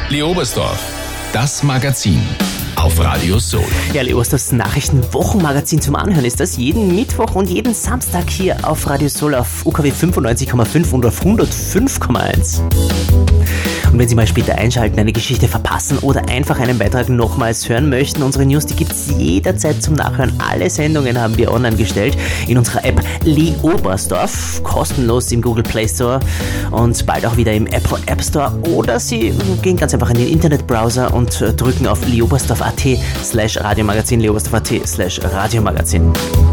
Leobersdorf, das Magazin auf Radio Soul. Ja, Leobersdorfs Nachrichten-Wochenmagazin zum Anhören ist das jeden Mittwoch und jeden Samstag hier auf Radio Soul auf UKW 95,5 und auf 105,1. Und wenn Sie mal später einschalten, eine Geschichte verpassen oder einfach einen Beitrag nochmals hören möchten, unsere News, die gibt es jederzeit zum Nachhören. Alle Sendungen haben wir online gestellt in unserer App Leobersdorf, kostenlos im Google Play Store und bald auch wieder im Apple App Store. Oder Sie gehen ganz einfach in den Internetbrowser und drücken auf leobersdorf.at/Radiomagazin, leobersdorf.at/Radiomagazin.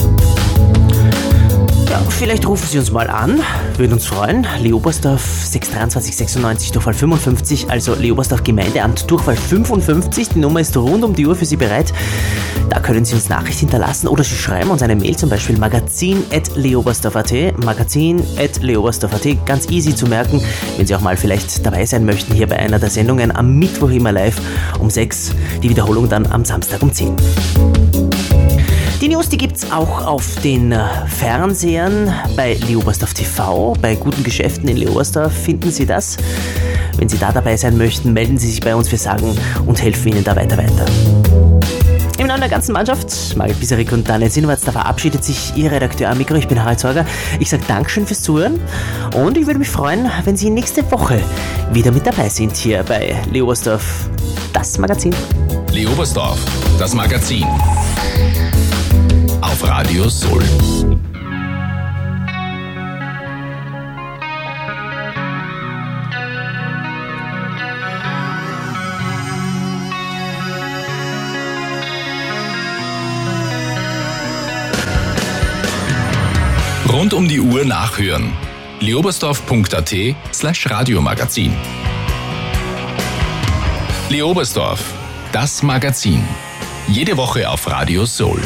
Ja, vielleicht rufen Sie uns mal an, würden uns freuen. Leobersdorf 623 96 Durchfall 55, also Leobersdorf Gemeindeamt Durchfall 55. Die Nummer ist rund um die Uhr für Sie bereit. Da können Sie uns Nachricht hinterlassen oder Sie schreiben uns eine Mail, zum Beispiel magazin@leobersdorf.at, magazin@leobersdorf.at, ganz easy zu merken. Wenn Sie auch mal vielleicht dabei sein möchten, hier bei einer der Sendungen am Mittwoch immer live um 6, die Wiederholung dann am Samstag um 10. Die News, die gibt's auch auf den Fernsehern bei Leobersdorf TV. Bei guten Geschäften in Leobersdorf finden Sie das. Wenn Sie da dabei sein möchten, melden Sie sich bei uns. Wir sagen und helfen Ihnen da weiter. Im Namen der ganzen Mannschaft, Margit Biserik und Daniel Sinowatz, da verabschiedet sich Ihr Redakteur am Mikro. Ich bin Harald Sorger. Ich sage Dankeschön fürs Zuhören und ich würde mich freuen, wenn Sie nächste Woche wieder mit dabei sind hier bei Leobersdorf, das Magazin. Leobersdorf, das Magazin auf Radio Soul. Rund um die Uhr nachhören. leobersdorf.at/Radiomagazin. Leobersdorf, das Magazin. Jede Woche auf Radio Soul.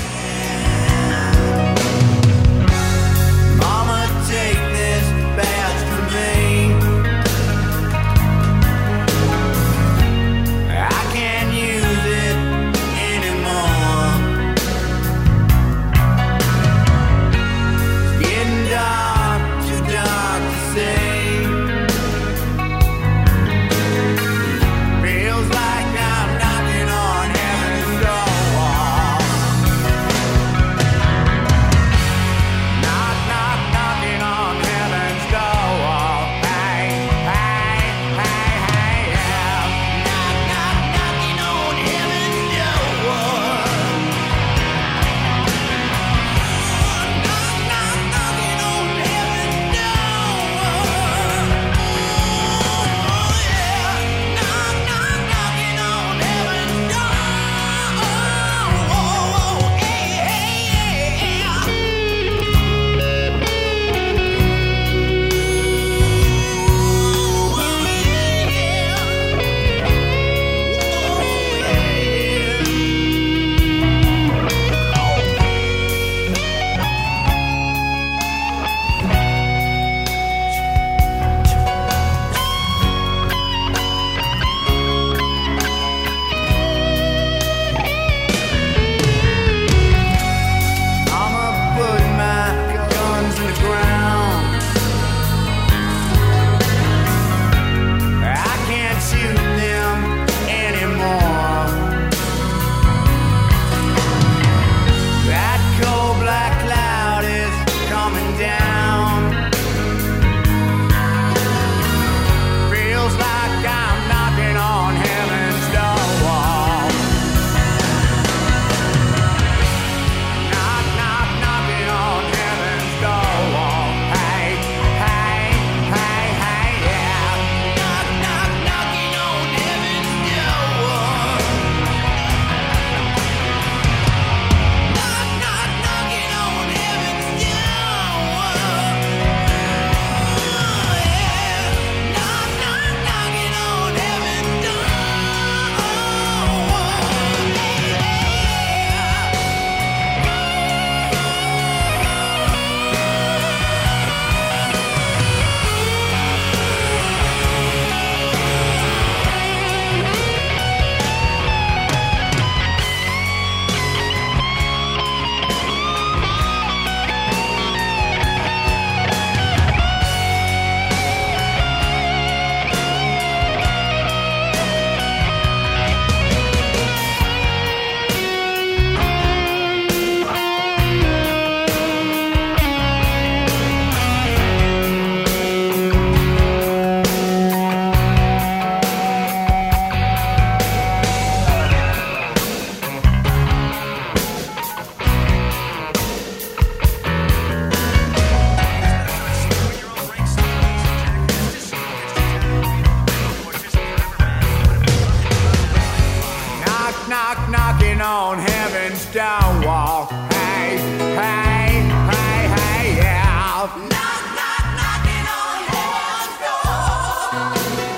on heaven's stone wall. Hey, hey, hey, hey, yeah. Knock, knock, knocking on heaven's door.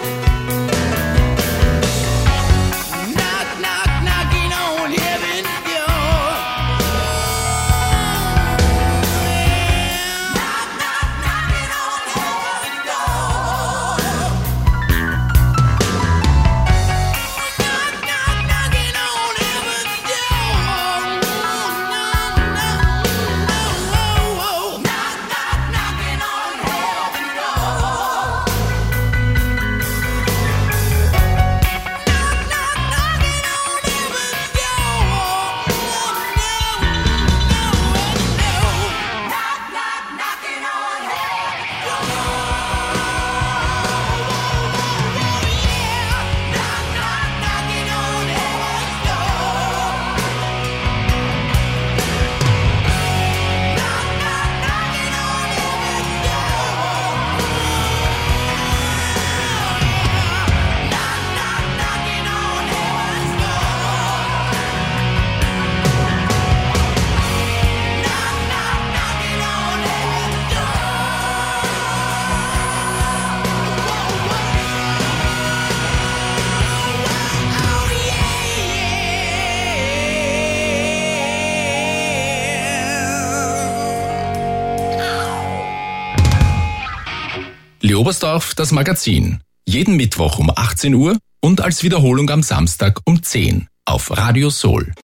Knock, knock, knocking on heaven's door. Knock, knock, knocking on heaven's door. Knock, knock, knocking on heaven's door. Knock, knock, knocking on heaven's door. Leobersdorf, das Magazin. Jeden Mittwoch um 18 Uhr und als Wiederholung am Samstag um 10 auf Radio Soul.